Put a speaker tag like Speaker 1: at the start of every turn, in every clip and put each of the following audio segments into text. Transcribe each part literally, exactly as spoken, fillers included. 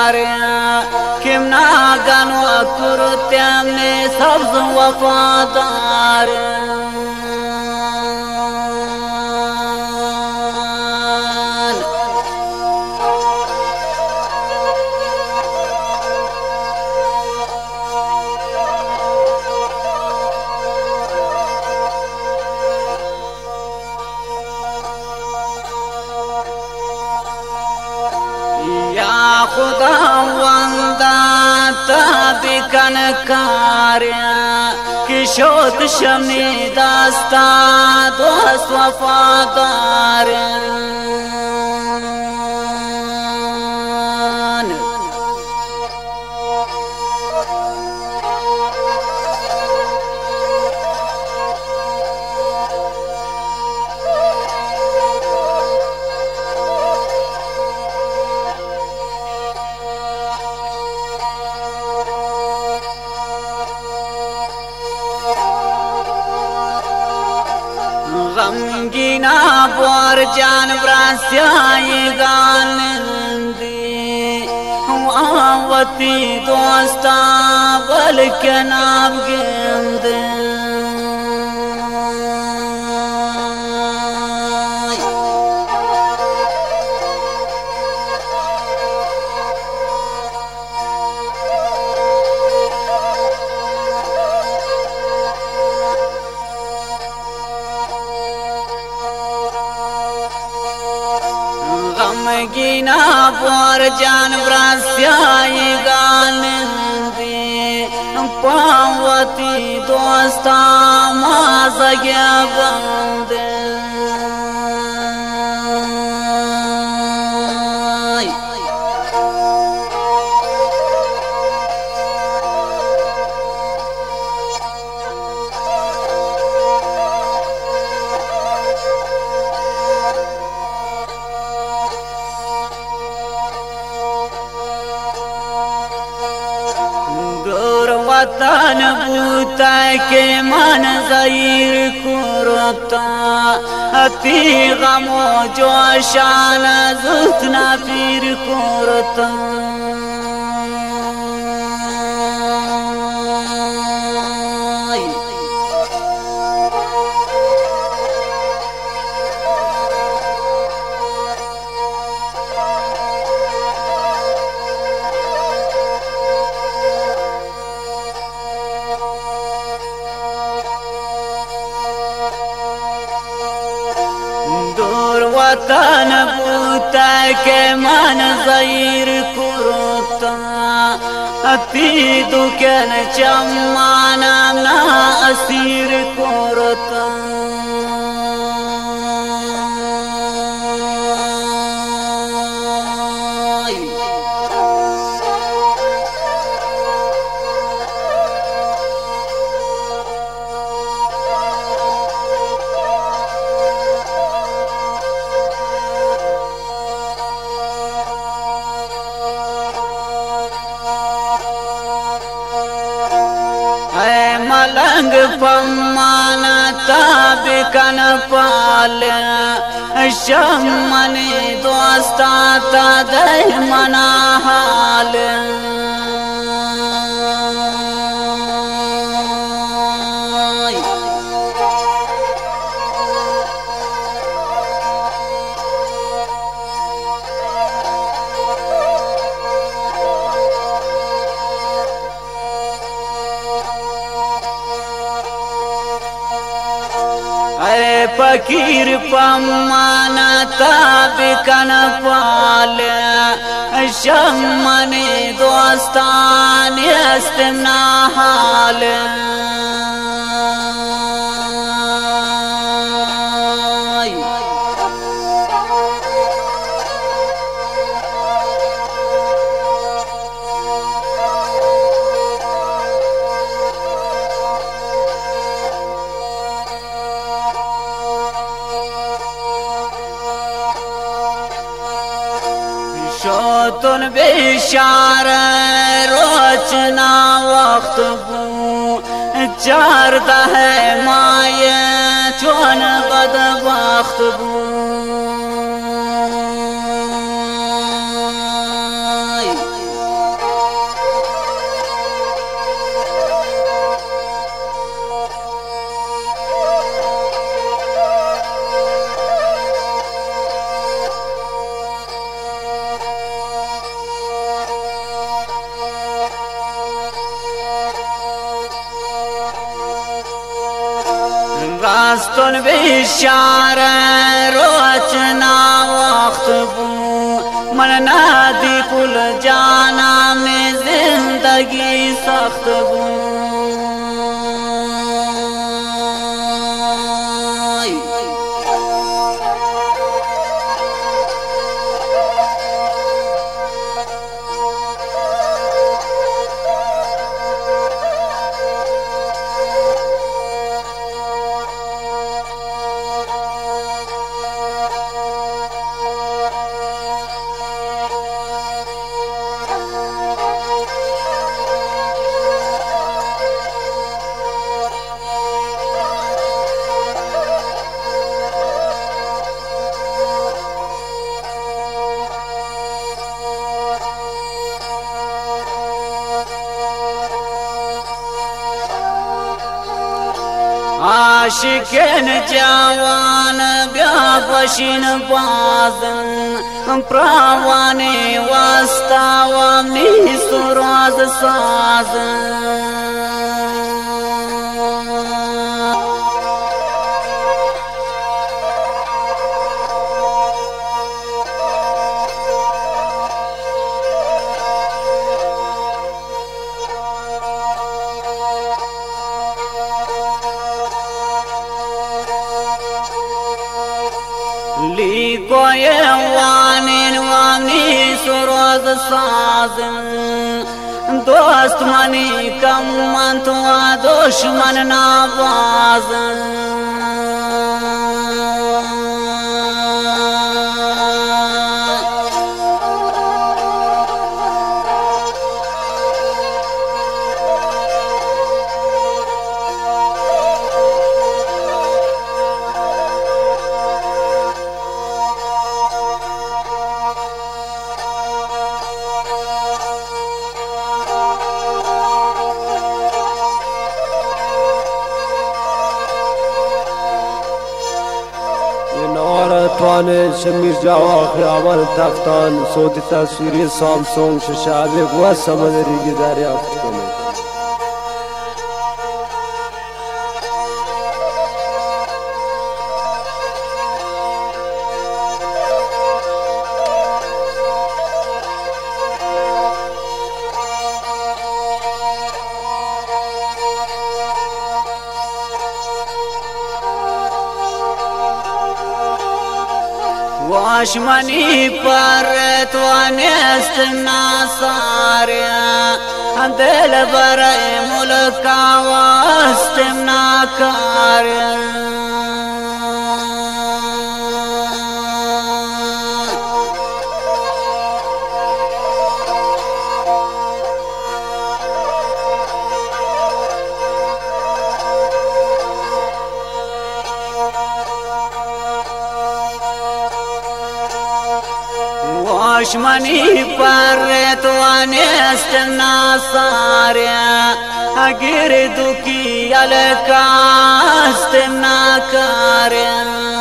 Speaker 1: کم ناگن و کرتیم نے سبز وفادار خدا وندا تابکن کاریا کشوت شمی داستا دوست وفادار غمگینا بور جان براسیائی گالندی آوتی دوستا بلکناب گندی غمگینا بور جان براسیائی گالندی پاوتی دوستا مازگیا بندی وطن بوتا کے من ظہیر کرتا اتی غم و جوشان زتنا پیر کرتا وطن بوتا کے من ظہیر کرتا اتی دکن چمانا نا اسیر کرتا ملنگ پمانا تابکن پال شمنی دوستا تا دہمنا حال فقیر پمانا تابکن پال شمنی دوستان استمنا حال شوتن بیشار روچنا وقت بو چارده مایه چون بدبخت بو داستان بشار روچنا وقت بو من نادی کل جانا میں زندگی سخت بو عاشقین جوان بیا بشین بازن پروانی واسطا و می سراز سازن لیکوی وانین وانی سروز سازن دوست منی کم من تو دشمن نوازن
Speaker 2: توان شمیر جواب خیابان تختان صوتی تصویری سامسونگ ششابه و سمندری دریافت کنید.
Speaker 1: واشمنی پر توانست ناساریا دل برای ملکا واستم ناکاریا دشمنی پر توانست ناساریا اگر دکی الکاست ناکاریا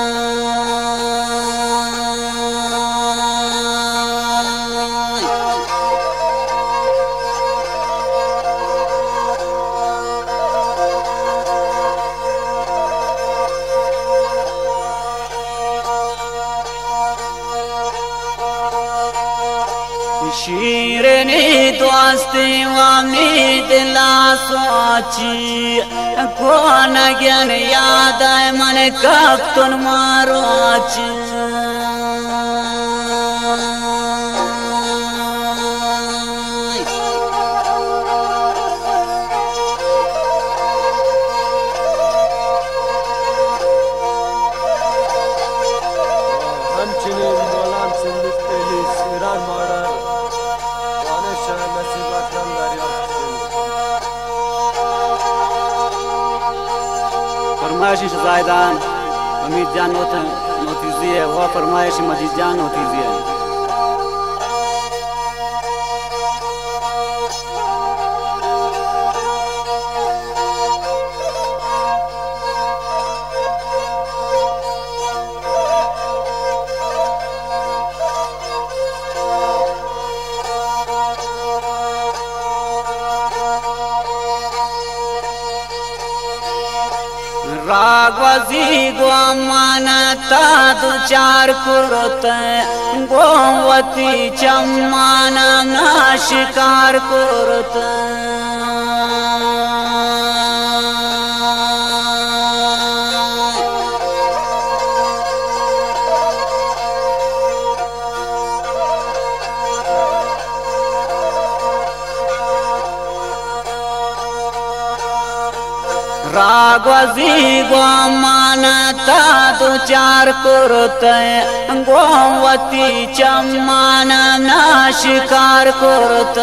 Speaker 1: شیرینی دوستی و امید لاسوچی کونگین یادای من کفتون ماروچی
Speaker 2: همچنین مولان سندیت پلیس ایران مادر
Speaker 1: فرمایش زائدان امید جان نوتیزی ہے وہ فرمایش مجید جان نوتیزی ہے راغ रागवजी गोमानता दु चार कुरत गोवती चम्माना ना शिकार कुरत रागवजी गोमानता दु चार कुरत गोवती चम्माना ना शिकार कुरत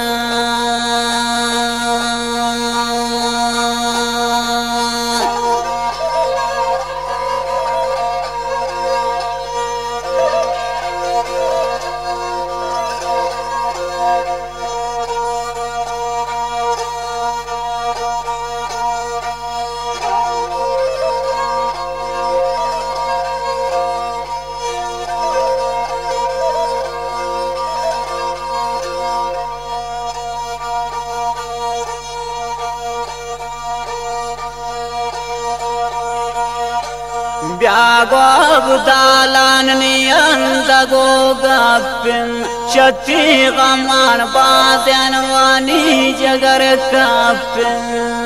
Speaker 1: ब्यागो दालान नियंदगो गपिन शक्ति गमान बादन वानी जगर कपिन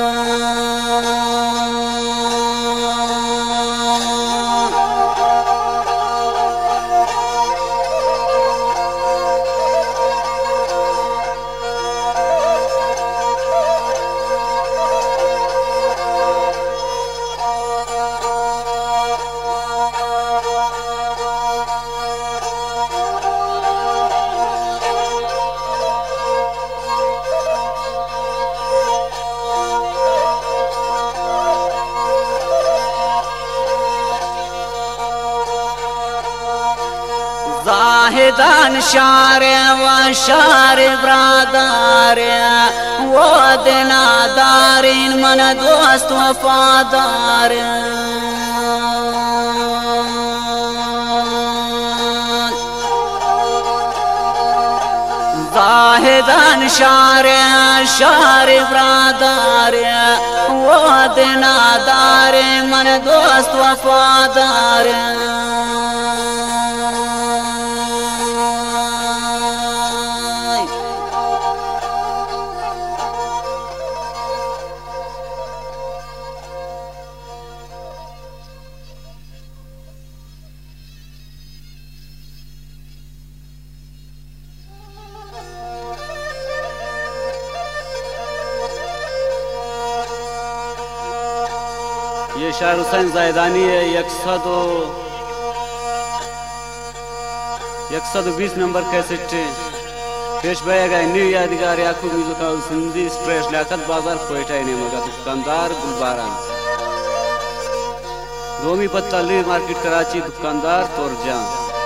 Speaker 1: जाहिदान शार व शार ब्रादार वो दिनादारीन मन दोस्त वफादार जाहिदान शार शार ब्रादार वो दिनादार मन दोस्त वफादार ये शायर हुसैन जायदानी है। एक सौ एक सौ बीस नंबर कैसेट पेश भयेगा न्यू यादगार याकूब मिजुका सिंधी स्ट्रेस लियाकत बाजार कोयटा ने मगा दुकानदार गुलबारान दोमी पत्ता ली मार्केट कराची दुकानदार तोरजा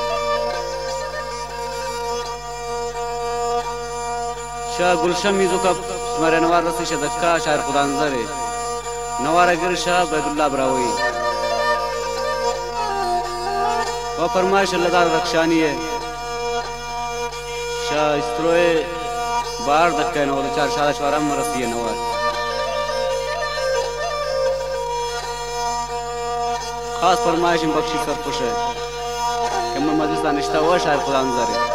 Speaker 1: शाह गुलशन मिजुका तुम्हारे नवार रसी शदक्का शायर खुदानजर नवारा गिर शाह बैदुल्ला ब्रावी वह फरमाइश अल्लाह रक्षानी है शाह इस्त्रोए बार धक्के नौ चार शाह शवारा मरसी है नवार खास फरमाइश बख्शी सरपुश है कि मैं मजलिस निश्ता हुआ शायर खुदा